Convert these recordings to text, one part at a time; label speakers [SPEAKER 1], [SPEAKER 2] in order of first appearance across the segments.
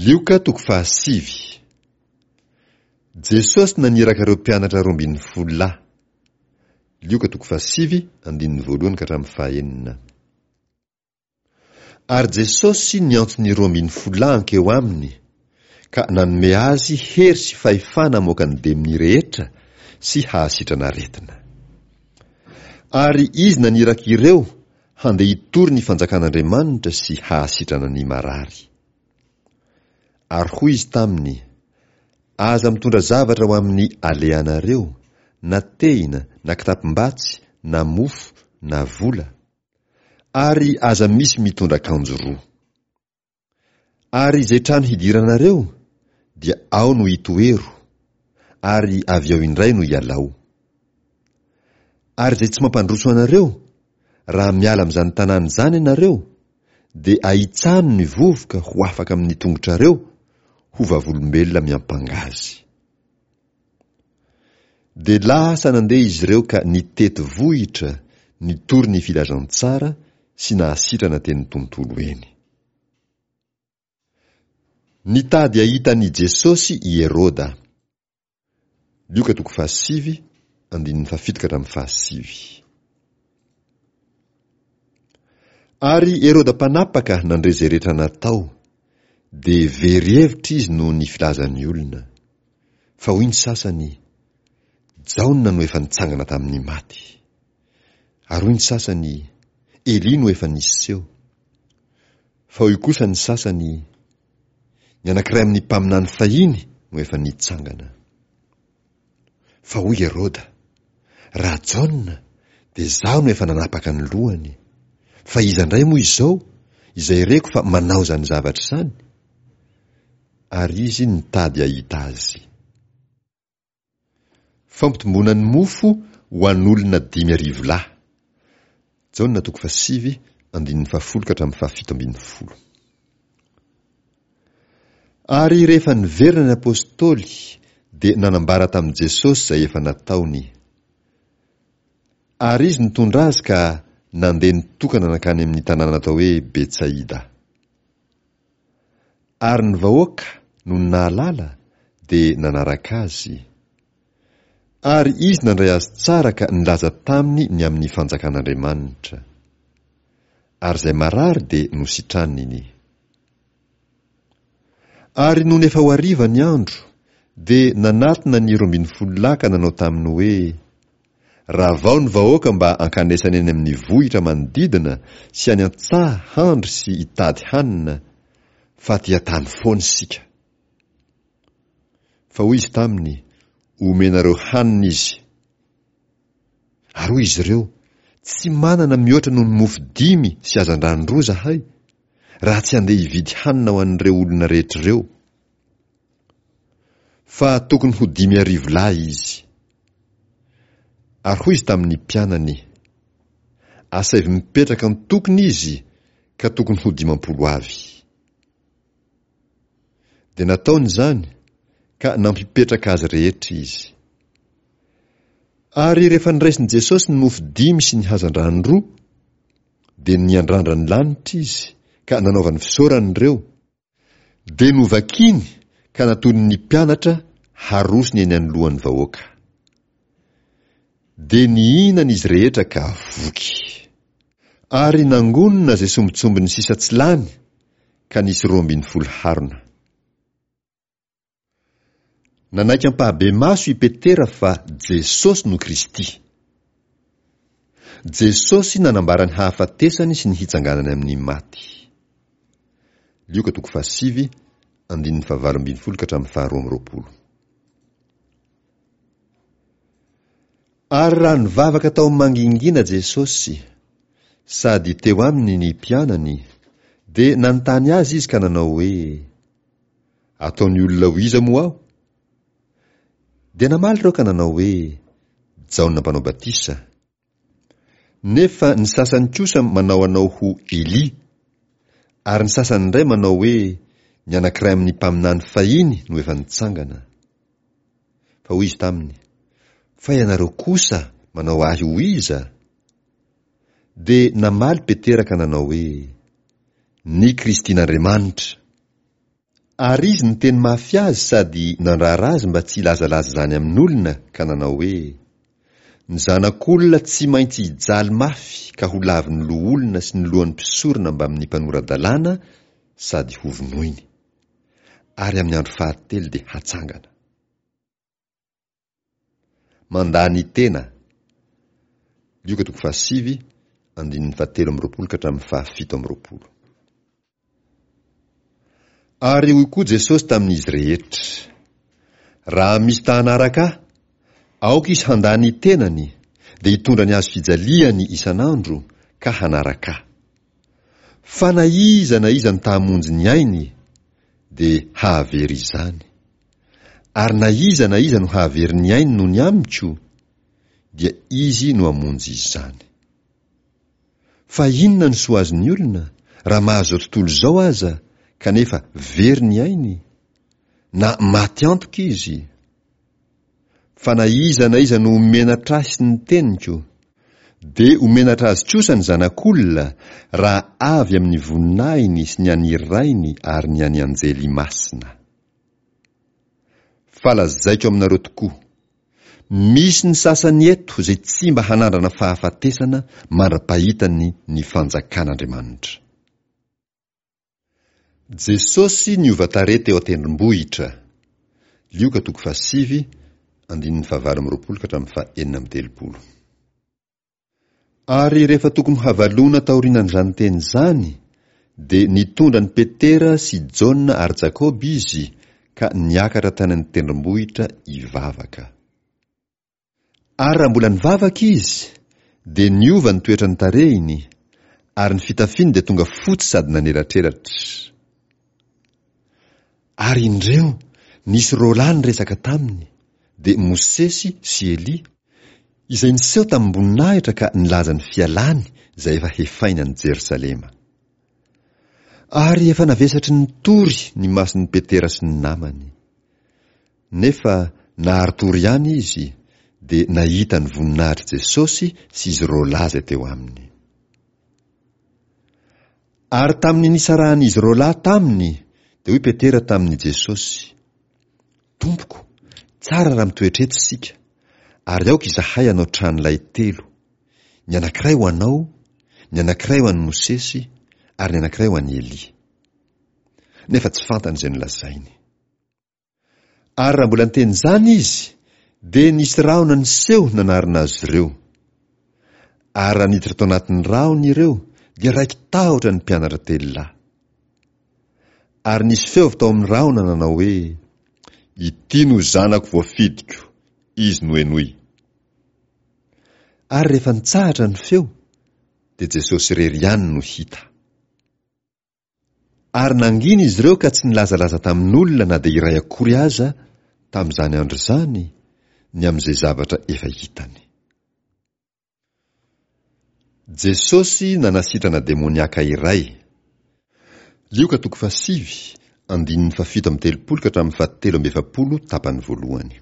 [SPEAKER 1] Lioka toko 7. Jesosy naniraka ireo mpianatra 12. Lioka toko 7, 1-2 Ary Jesosy niantsony 12 ankeo aminy, ka nanome azy hery sy fahefana moka ny deminy rehetra sy hahasitrana aretina. Ary izy naniraka ireo handeha hitory ny fanjakan'Andriamanitra sy hahasitrana ny marary. Ary hoy izy taminy, aza mitondra zavatra ho amin'ny alehanareo, na tehina, na kitapim-batsy, na mofo, na vola, ary aza misy mitondra akanjo 2. Ary izay trano hidiranareo, dia ao no hitoero, ary avy ao indray no hialao. Ary izay tsy mampandroso anareo, raha miala amin'izany tanàna izany ianareo, dia ahitsano ny vovoka ho afaka amin'ny tongotrareo, ho vavolombelona miampangazy. Dia lasa nandeha izy ireo ka nitety vohitra, nitory ny filazantsara sy nahasitrana teny tontolo eny. Nitady ahitany Jesosy i Heroda. Lioka toko 7, 7. Ary Heroda mpanapaka nandre izay rehetra natao, dia very hevitra izy noho ny filazan'ny olona. Fa hoy ny sasany, Jaona no efa nitsangana tamin'ny maty. Ary hoy ny sasany, Eli no efa niseho. Fa hoy kosa ny sasany, ny anankiray amin'ny mpaminany fahiny no efa nitsangana. Fa hoy Heroda, raha Jaona, dia zaho no efa nanapaka ny lohany. Fa iza indray moa izao, izay reko fa manao zany zavatra izany? Ary izy nitady ahita azy. Fampitomboana ny mofo ho an'olona 5,000. Jaona toko 7, 17. Ary rehefa niverina ny apôstôly, dia nanambara tamin'i Jesosy izay efa nataony. Ary izy nitondra azy ka nandeha nitokana nakany amin'ny tanàna atao hoe Betsaida. Ary ny vahoaka no nahalala dia nanaraka azy. Ary izy nandray azy tsara ka nilaza taminy ny amin'ny fanjakan'Andriamanitra. Ary izay marary dia nositraniny. Ary noho nefa ho hariva ny andro, dia nanatona ny 12 ka nanao taminy hoe, raha vao ny vahoaka mba ankanesany eny amin'ny vohitra manodidina sy any an-tsaha handry sy hitady hanina, fa ty hatany foana isika. Fa hoy izy taminy, omenareo hanina izy. Ary hoy izy ireo, tsy manana mihoatra noho ny mofo 5 sy hazan-drano 2 zahay, raha tsy handeha hividy hanina ho an'ireo olona rehetra ireo. Fa tokony ho 5,000 lahy izy. Ary hoy izy tamin'ny mpianany, asavy mipetraka ny tokony izy, ka tokony ho 50 avy. Dia nataony izany, ka nampipetraka azy rehetra izy. Ary rehefa niraisin'i Jesosy ny mofo 5 sy ny hazan-drano 2, dia niandrandra ny lanitra izy, ka nanaovany fisaorany ireo, dia novakiny ka natony ny mpianatra harosony eny anoloan'ny vahoaka. Dia nihinana izy rehetra ka voky. Ary nangonina izay sombitsombiny sisa tsy lany, ka nisy 12 harona. Nanaiky ampahabe maso i Petera fa Jesosy no Kristy. Jesosy nanambara ny hahafatesany sy ny hitsanganany amin'ny maty. Lioka toko 7, 18-20. Ary raha nivavaka tao mangingina Jesosy, sady teo aminy ny mpianany, dia nanontany azy izy ka nanao hoe, ataony olona ho iza moa aho? Dia namaly ireo ka nanao hoe, Jaona mpanao batisa. Nefa ny sasany kosa manao ho Eli, ary ny sasany indray manao hoe, ny anankiray amin'ny mpaminany fahiny no efa nitsangana. Fa hoy izy taminy, fa ianareo kosa manao ahy ho iza? Dia namaly Petera ka nanao hoe, ny Kristin'Andriamanitra. Ary izy ny teny mafy azy sady nandrara azy mba tsy lazalaza zany amin'olona ka nanao hoe: ny zanak'olona tsy maintsy hijaly mafy ka ho laviny loha olona sy ny lohan'ny mpisorona mba amin'ny mpanora-dalàna sady ho vonoiny. Ary amin'ny andro fahatelo dia hatsangana. Mandany tena. Lioka 7, 17 ka hatramin'ny 17. Ary hoy koa Jesosy tamin'izy rehetra: raha misy tahanaraka aoka izy handany tenany, dia hitondra ny azo fijaliany isan'andro ka hanaraka. Fa na iza ny tahamonjy ny ainy, dia hahavery izany. Ary na iza no hahavery ny ainy no ny amiko, dia izy no hamonjy izany. Fa inona ny soa azon'ny olona raha mahazo tontolo izao aza kanefa very ny ainy, na maty antoka izy? Fa na iza no omenatra azy ny teniko, dia omenatra azy kosa ny zanak'olona raha avy amin'ny voninahiny sy ny any rainy ary ny any anjely masina. Fa lazaiko aminareo tokoa, misy ny sasany eto izay tsy mba hanandrana fahafatesana mandra-pahitany ny fanjakan'Andriamanitra. Jesosy niova tarehy teo an-tendrombohitra. Lioka 7, 19 ka hatramin'ny 20. Ary rehefa tokony havalona taorianan'izany teny izany, dia nitondra ny Petera sy Jona ary Jakoba izy ka niakatra tany amin'ny tendrombohitra hivavaka. Ary raha mbola nivavaka izy, dia niova ny toetra ny tarehiny, ary ny fitafiany dia tonga fotsy sady nanelatrelatra. Ary indreo nisy roalahy niresaka taminy, dia Mosesy sy Elia, izay niseho tamin'ny mboninahitra ka nilaza ny fialany izay efa hefainy any Jerosalema. Ary efa navesatry ny tory ny mason'ny Petera sy ny namany. Nefa nahary tory ihany izy, dia nahita ny voninahitry Jesosy sy izy roalahy izay teo aminy. Ary tamin'ny nisarahan'izy roalahy taminy, dia hoy Petera tamin'ny Jesosy: Tompoko, tsara raha mitoetreto isika, ary aoka izahay anao tranolay 3, ny anankiray ho anao, ny anankiray ho an'i Mosesy, ary ny anankiray ho an'i Elia. Nefa tsy fantany izay nolazainy. Ary raha mbola niteny izany izy, dia nisy rahona niseho nanarina azy ireo. Ary raha niditra tao anatin'ny rahona ireo, dia raiky tahotra ny mpianatra telolahy. Ary nisy feo avy tao amin'ny rahona nanao hoe: ity no zanako voafidiko, izy no henoy. Ary rehefa nitsahatra ny feo, dia Jesosy irery ihany no hita. Ary nangina izy ireo ka tsy nilazalaza tamin'olona na dia iray akory aza tamin'izany andro izany ny amin'izay zavatra efa hitany. Jesosy nanasitrana demoniaka iray. Lioka 7, 17 ka hatramin'ny 17 tapany voalohany.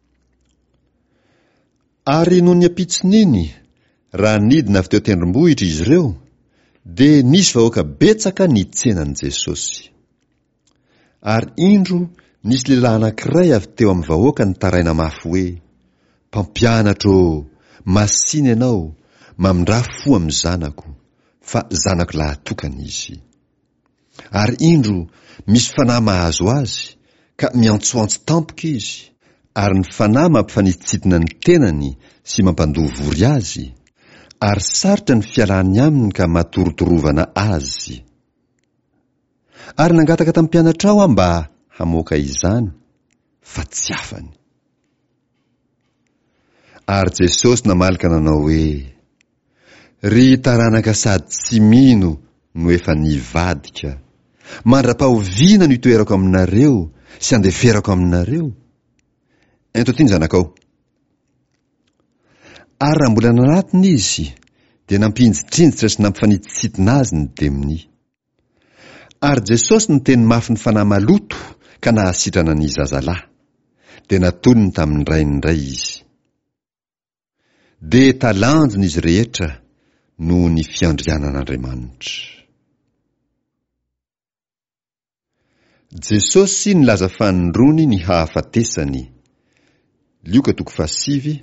[SPEAKER 1] Ary noho ny ampitsin'iny, raha nidina avy teo tendrombohitra izy ireo, dia nisy vahoaka betsaka nitsenan'i Jesosy. Ary indro nisy lehilahy anankiray avy teo amin'ny vahoaka nitaraina mafy hoe: Mpampianatra ô, masiny ianao, mamindra fo amin'ny zanako, fa zanako lahatokana izy. Ary indro misy fanahy mahazo azy, ka miantsoantso tampoka izy, ary ny fanahy mampifanitsitona ny tenany sy mampandovy azy, ary sarotra ny fialany aminy ka matorotoroovana azy. Ary nangataka tamin'ny mpianatra ao mba hamoaka izany, fa tsy afany. Ary Jesosy namalaka nanao hoe: ry taranaka sady tsy mino no efa nivadika, mandra-pahoviana no itoerako aminareo sy andeferako aminareo. Ento ty ny zanakao. Ary raha mbola nanatiny izy, dia nampindritrindritra sy nampifanitsitsitona azy ny demony. Ary Jesosy no teny mafy ny fanahy maloto ka nahasitrana ny zazalahy, dia natonony tamin'ny rainindray izy. Dia talanjona izy rehetra noho ny fiandrianan'Andriamanitra. Jesosy nilaza fanondrony ny hahafatesany. Lioka toko 7,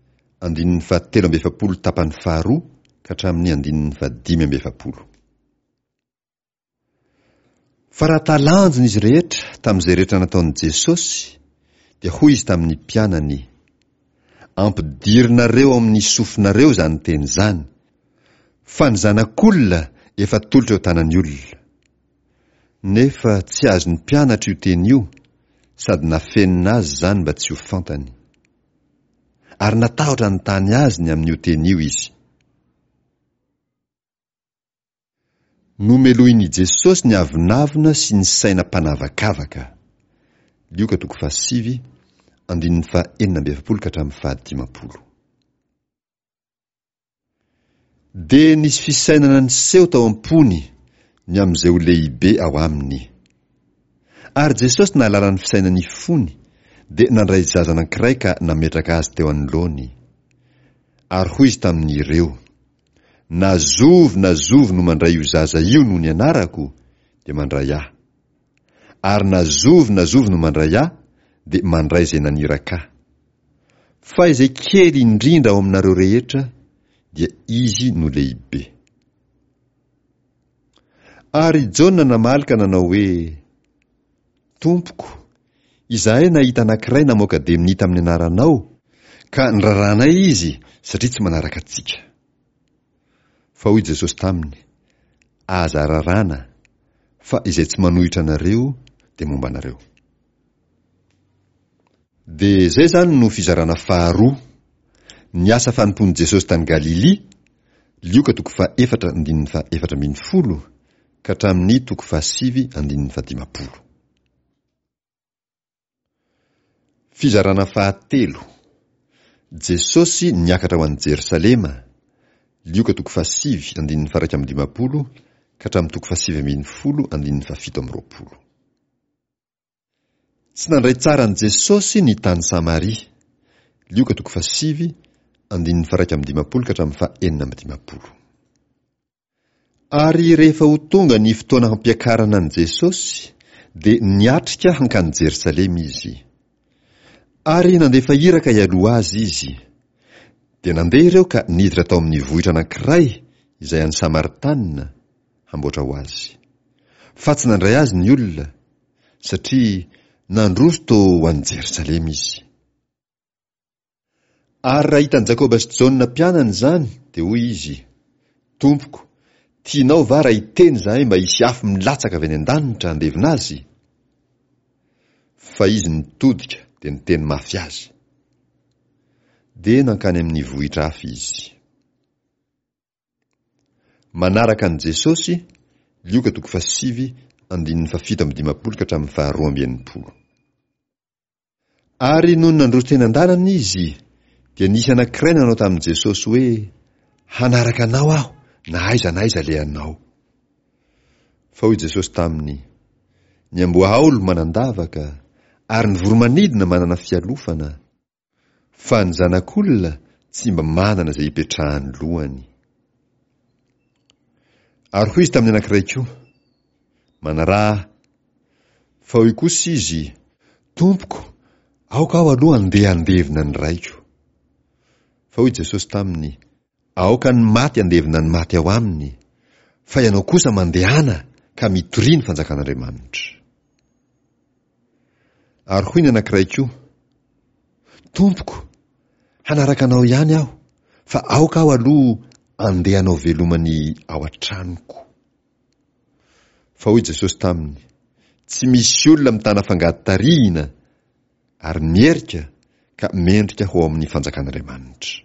[SPEAKER 1] 17 tapany 2 ka hatramin'ny 5. Fa raha talanjona izy rehetra tamin'izay rehetra nataon'i Jesosy, dia hoy izy tamin'ny mpianany, ampidirinareo amin'ny sofinareo izany teny izany, fa ny zanak'olona efa tolotra eo tanan'ny olona. Nefa tsy azony mpianatra io teny io, sady nafenina azy izany mba tsy ho fantany. Ary natahotra ny tany azy ny amin'io teny io izy. Nomelohin'i Jesosy ny avinavina sy ny saina mpanavakavaka. Lioka toko 7, 17 ka hatramin'ny 15. Dia nisy fisainana niseho tao am-pony ny amin'izay ho lehibe ao aminy. Ary Jesosy nahalala ny fisainany fony, dia nandray zaza anankiray ka nametraka azy teo anoloany. Ary hoy izy tamin'ireo, nazovy no mandray io zaza io noho ny anarako, dia mandray ahy. Ary nazovy no mandray ahy, dia mandray izay naniraka. Fa izay kely indrindra ao aminareo rehetra, dia izy no lehibe. Ary Jaona namalika nanao hoe, Tompoko, izahay nahita anankiray namoaka demonita amin'ny anaranao, ka niraranay izy satria tsy manaraka antsika. Fa hoy Jesosy taminy, aza rarana, fa izay tsy manohitra anareo dia momba anareo. Dia izay zany no fizarana 2, ny asa fanompon'i Jesosy tany Galili, Lioka toko 4:17 ka hatramin'ny toko 7:15. Fizarana 3, Jesosy niakatra ho an'i Jerosalema, Lioka toko 7:15 ka hatramin'ny toko 7:17. Tsy nandray tsara an' Jesosy ny tany Samaria, Lioka toko 7:15 ka hatramin'ny 4:15. Ary rehefa ho tonga ny fotoana hampiakarana an' Jesosy, dia niatrika hankany Jerosalema izy. Ary nandefa iraka hialoha azy izy. Dia nandeha ireo ka niditra tao amin'ny vohitra anankiray izay any Samaritana hamboatra ho azy. Fa tsy nandray azy ny olona, satria nandroso tao ho an'i Jerosalema izy. Ary raha hitan'i Jakoba sy Jaona mpianany izany, dia hoy izy, Tompoko, tianao va raha hiteny izahay mba hisy afo milatsaka avy any an-danitra handevina azy? Fa izy nitodika dia niteny mafy azy. Dia nankany amin'ny vohitra hafa izy. Manaraka an' Jesosy, Lioka toko 7:17 ka hatramin'ny 12:20. Ary noho nandroso teny an-dalana izy, dia nisy anankiray nanao tamin'i Jesosy hoe, hanaraka anao aho, na aiza le anao. Fa hoy Jesosy taminy, ny amboaolo manandavaka, ary ny voromanidina manana fialofana, fa ny zanak'olona tsy mba manana izay hipetrahany lohany. Ary hoy izy tamin'ny anankiray koa, manaraha. Fa hoy kosa izy, Tompoko, aoka aho aloha andeha handevina ny raiko. Fa hoy Jesosy taminy, aoka ny maty handevina ny maty ao aminy, fa ianao kosa mandehana ka mitoria ny fanjakan'Andriamanitra. Ary hoy ny anankiray koa, Tompoko, hanaraka anao ihany aho, fa aoka aho aloha andeha hanao velomany ao an-tranoko. Fa hoy Jesosy taminy, tsy misy olona mitana fangady tarihina, ary mierika ka mendrika ho amin'ny fanjakan'Andriamanitra.